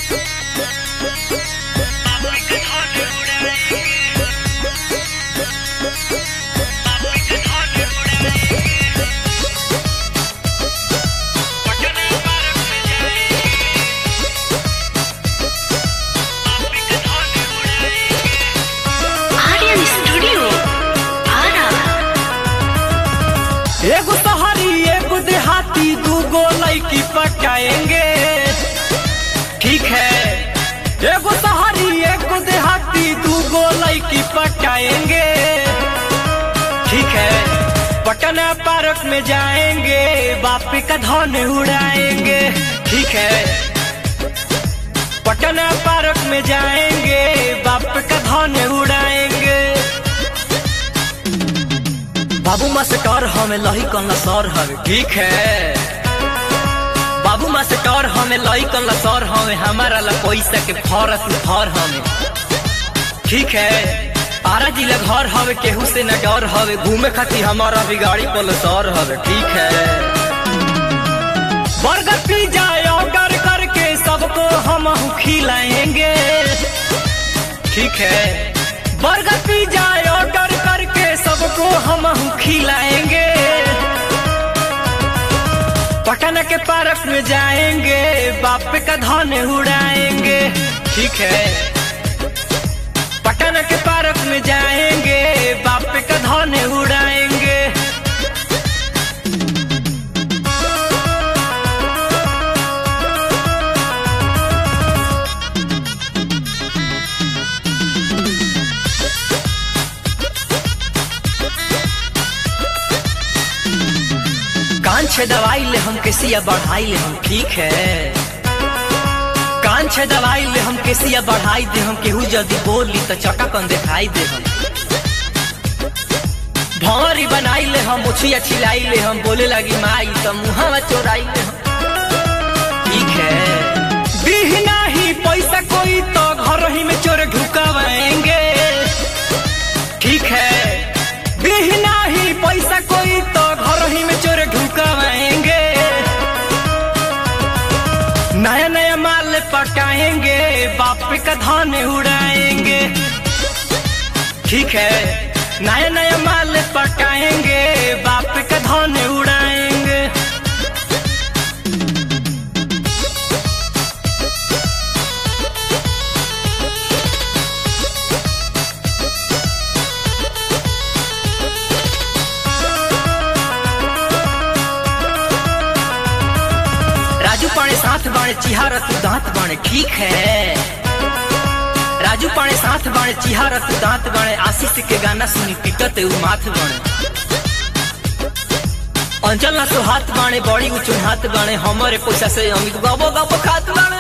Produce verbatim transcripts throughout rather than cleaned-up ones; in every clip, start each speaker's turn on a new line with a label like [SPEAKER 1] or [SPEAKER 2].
[SPEAKER 1] एगो शहरी एगो देहाती दूगो लड़की पटाएंगे, ठीक है। एगो शहरी एगो देहाती दूगो लड़की पटाएंगे, ठीक है। पटना पार्क में जाएंगे, बाप का धन उड़ाएंगे, ठीक है। पटना पार्क में जाएंगे, बाप का धन उड़ाएंगे। बाबू मास्टर हमें लही कल सर हवे, ठीक है। बाबू मास्टर हमें लही कल सर हमें, हमारा ला पैसा के फरस फर हमें, ठीक है। आरा जिला घर हवे, केहू से न डर हवे, घूमे खाती हमारा भी गाड़ी पल सर हवे, ठीक है। बर्गर पिज्जा ऑर्डर करके सबको हम खिलाएंगे, ठीक है। बर्गर पिज्जा ऑर्डर करके सबको हम खिलाएंगे। पटना के पार्क में जाएंगे, बाप का धन उड़ाएंगे, ठीक है। पटना के पार्क में जाएंगे, बाप का धन उड़ाएंगे। कान छे दवाई ले हम केसिया बढ़ाई ले हम, ठीक है। कान छे दवाई ले हम केसिया बढ़ाई दे हम, केहू जदी बोली तो चटकन दिखाई दे हम। भंवरी बनाई ले हम, मुछिया छिलाई ले हम, बोले लगी माई तो मुहावा चोराई ले हम, ठीक है। बिना ही पैसा कोई तो घर ही में चोर ढुकावाएंगे, ठीक है। बिना ही पैसा कोई तो घर ही में चोर ढुकावाएंगे। नया नया माल पटाएंगे, बाप का धन उड़ाएंगे, ठीक है। नया नया माल पटाएंगे, बाप का धन उड़ाएंगे। राजू पाने साथ बाणे चिहारा तू दांत बाणे, ठीक है। राजू पाने साथ बाणे चिहारा तू दांत बाणे, आशीष के गाना सुनी पिटते उ माथ बाणे। अंचल ना सो हाथ बाणे, बड़ी ऊंचो हाथ बाणे, हमारे पैसा से अमित गबो गबो खात बाणे।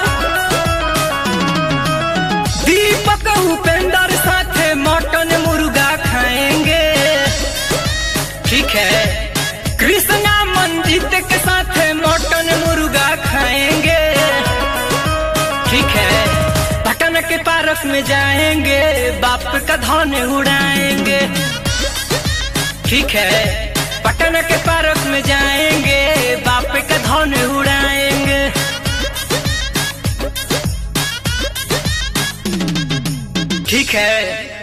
[SPEAKER 1] दीपक उपेंद्र साथे मटन मुर्गा खाएंगे, ठीक है। कृष्णा मंजित के साथ मटन मुर्गा खाएंगे, ठीक है। पटना के पार्क में जाएंगे, बाप का धन उड़ाएंगे, ठीक है। पटना के पार्क में जाएंगे, बाप का धन उड़ाएंगे। ठीक है।